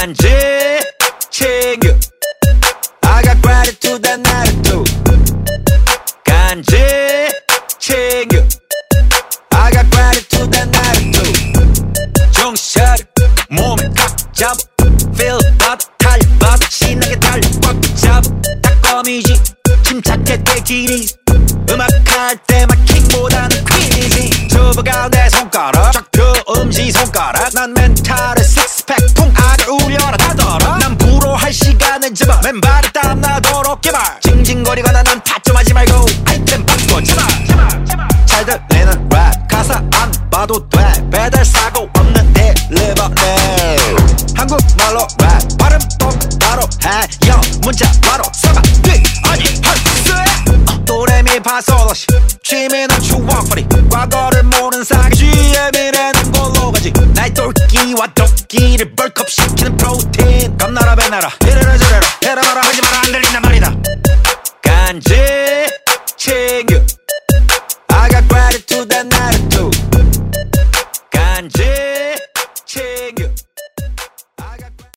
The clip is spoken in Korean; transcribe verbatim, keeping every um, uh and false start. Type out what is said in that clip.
간지 챙겨 I got gratitude and attitude 간지 챙겨 I got gratitude and attitude 정신 차려 몸에 꽉 잡아 Feel 받아 달려 받아 신나게 달려 꽉 잡아 딱 침착해 대길이 음악할 때만 킹보다는 퀸이지 접어가 내 손가락 쫙펴 엄지손가락 난 멘탈에 식스팩 풍악을 울려라 타더라 난 불어할 시간을 잡아 맨발에 땀나도록 개발 징징거리거나 난 타점하지 말고 아이템 바꿔 제발 잘 들리는 랩 가사 안 봐도 돼 배달 사고 없는 딜리버리 한국말로 랩 발음 똑바로 해요 문자 바로 사과 뒤 아니 헐스 도레미파솔로시 취미는 추억거리 과거를 모르는 사기쥐의 미래는 골로 가지 나의 똘끼와 도끼를 벌컥 시키는 프로틴 겁나라 배나라 이래라 저래라 해라 마라 하지마라 안 들린단 말이다